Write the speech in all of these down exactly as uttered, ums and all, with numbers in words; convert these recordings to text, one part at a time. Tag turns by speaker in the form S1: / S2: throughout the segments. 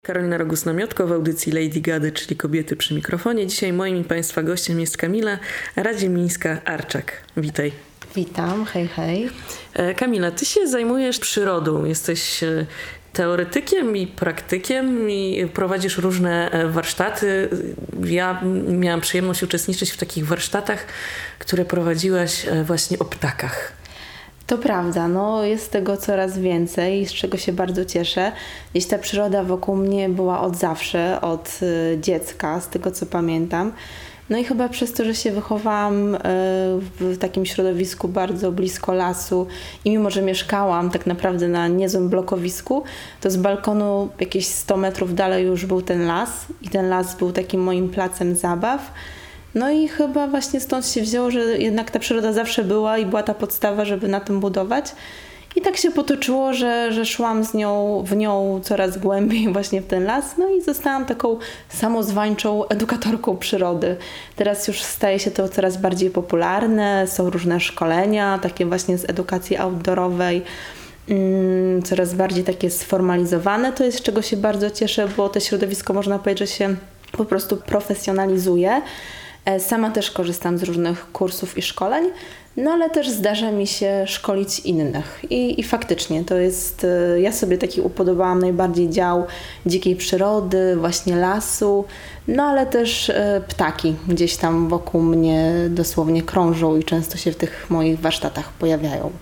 S1: Karolina Rogus-Namiotko w audycji Lady Gady, czyli Kobiety przy mikrofonie. Dzisiaj moim i Państwa gościem jest Kamila Radziemińska-Arczak. Witaj.
S2: Witam, hej, hej.
S1: Kamila, ty się zajmujesz przyrodą. Jesteś teoretykiem i praktykiem i prowadzisz różne warsztaty. Ja miałam przyjemność uczestniczyć w takich warsztatach, które prowadziłaś właśnie o ptakach.
S2: To prawda, no jest tego coraz więcej, z czego się bardzo cieszę. Gdzieś ta przyroda wokół mnie była od zawsze, od y, dziecka, z tego co pamiętam. No i chyba przez to, że się wychowałam y, w takim środowisku bardzo blisko lasu i mimo, że mieszkałam tak naprawdę na niezłym blokowisku, to z balkonu jakieś sto metrów dalej już był ten las i ten las był takim moim placem zabaw. No i chyba właśnie stąd się wzięło, że jednak ta przyroda zawsze była i była ta podstawa, żeby na tym budować. I tak się potoczyło, że, że szłam z nią, w nią coraz głębiej właśnie w ten las. No i zostałam taką samozwańczą edukatorką przyrody. Teraz już staje się to coraz bardziej popularne. Są różne szkolenia, takie właśnie z edukacji outdoorowej. Mm, coraz bardziej takie sformalizowane. To jest, z czego się bardzo cieszę, bo to środowisko można powiedzieć, że się po prostu profesjonalizuje. Sama też korzystam z różnych kursów i szkoleń, no ale też zdarza mi się szkolić innych. I, i faktycznie to jest, ja sobie taki upodobałam najbardziej dział dzikiej przyrody, właśnie lasu, no ale też ptaki gdzieś tam wokół mnie dosłownie krążą i często się w tych moich warsztatach pojawiają.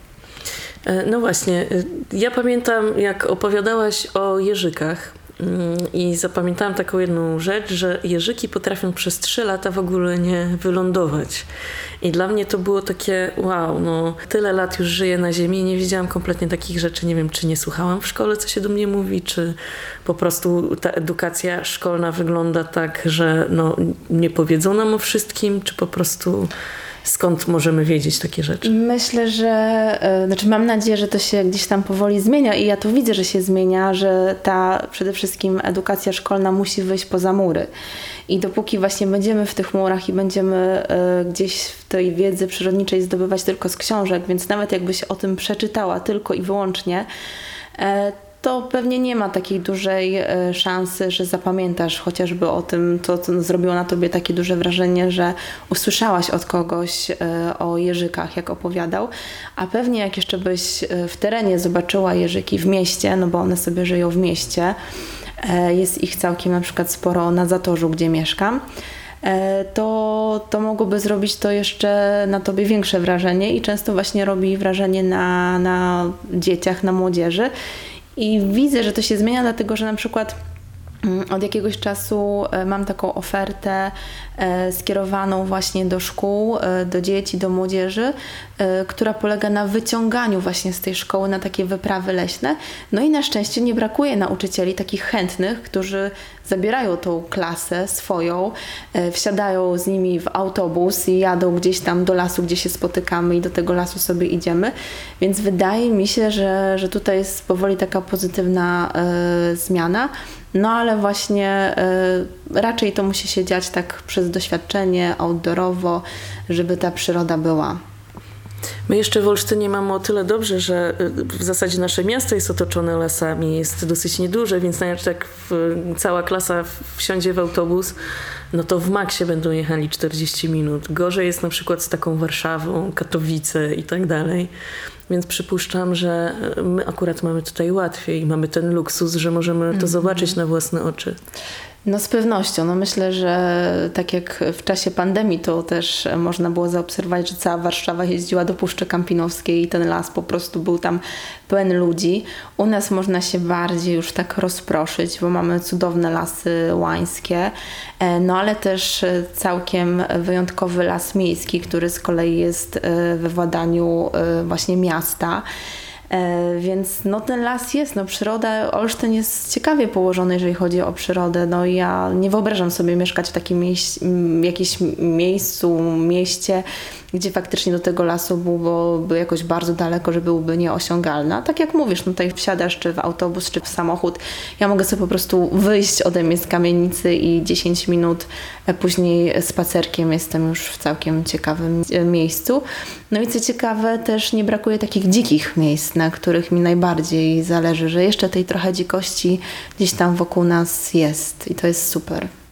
S1: No właśnie, ja pamiętam, jak opowiadałaś o jeżykach. I zapamiętałam taką jedną rzecz, że jeżyki potrafią przez trzy lata w ogóle nie wylądować. I dla mnie to było takie wow, no tyle lat już żyję na ziemi i nie wiedziałam kompletnie takich rzeczy. Nie wiem, czy nie słuchałam w szkole, co się do mnie mówi, czy po prostu ta edukacja szkolna wygląda tak, że no, nie powiedzą nam o wszystkim, czy po prostu... Skąd możemy wiedzieć takie rzeczy?
S2: Myślę, że, znaczy mam nadzieję, że to się gdzieś tam powoli zmienia i ja to widzę, że się zmienia, że ta przede wszystkim edukacja szkolna musi wyjść poza mury. I dopóki właśnie będziemy w tych murach i będziemy y, gdzieś w tej wiedzy przyrodniczej zdobywać tylko z książek, więc nawet jakbyś o tym przeczytała tylko i wyłącznie, y, to pewnie nie ma takiej dużej y, szansy, że zapamiętasz chociażby o tym, to co zrobiło na tobie takie duże wrażenie, że usłyszałaś od kogoś y, o jeżykach, jak opowiadał, a pewnie jak jeszcze byś y, w terenie zobaczyła jeżyki w mieście, no bo one sobie żyją w mieście, y, jest ich całkiem na przykład sporo na Zatorzu, gdzie mieszkam, to, to mogłoby zrobić to jeszcze na tobie większe wrażenie i często właśnie robi wrażenie na, na dzieciach, na młodzieży. I widzę, że to się zmienia, dlatego że na przykład od jakiegoś czasu mam taką ofertę skierowaną właśnie do szkół, do dzieci, do młodzieży, która polega na wyciąganiu właśnie z tej szkoły na takie wyprawy leśne. No i na szczęście nie brakuje nauczycieli takich chętnych, którzy zabierają tą klasę swoją, wsiadają z nimi w autobus i jadą gdzieś tam do lasu, gdzie się spotykamy i do tego lasu sobie idziemy. Więc wydaje mi się, że, że tutaj jest powoli taka pozytywna y, zmiana. No ale właśnie y, raczej to musi się dziać tak przez doświadczenie, outdoorowo, żeby ta przyroda była.
S1: My jeszcze w Olsztynie mamy o tyle dobrze, że w zasadzie nasze miasto jest otoczone lasami, jest dosyć nieduże, więc nawet jak cała klasa wsiądzie w autobus, no to w maksie będą jechali czterdzieści minut. Gorzej jest na przykład z taką Warszawą, Katowice i tak dalej. Więc przypuszczam, że my akurat mamy tutaj łatwiej. Mamy ten luksus, że możemy to zobaczyć na własne oczy.
S2: No z pewnością. No myślę, że tak jak w czasie pandemii to też można było zaobserwować, że cała Warszawa jeździła do Puszczy Kampinowskiej i ten las po prostu był tam pełen ludzi. U nas można się bardziej już tak rozproszyć, bo mamy cudowne lasy łańskie, no ale też całkiem wyjątkowy las miejski, który z kolei jest we władaniu właśnie miasta. E, więc no ten las jest, no przyroda, Olsztyn jest ciekawie położony, jeżeli chodzi o przyrodę. No ja nie wyobrażam sobie mieszkać w takim mieś, jakimś miejscu, mieście, gdzie faktycznie do tego lasu byłoby jakoś bardzo daleko, że byłby nieosiągalny. A tak jak mówisz, no tutaj wsiadasz czy w autobus, czy w samochód, ja mogę sobie po prostu wyjść ode mnie z kamienicy i dziesięć minut później spacerkiem jestem już w całkiem ciekawym miejscu. No i co ciekawe, też nie brakuje takich dzikich miejsc, na których mi najbardziej zależy, że jeszcze tej trochę dzikości gdzieś tam wokół nas jest i to jest super.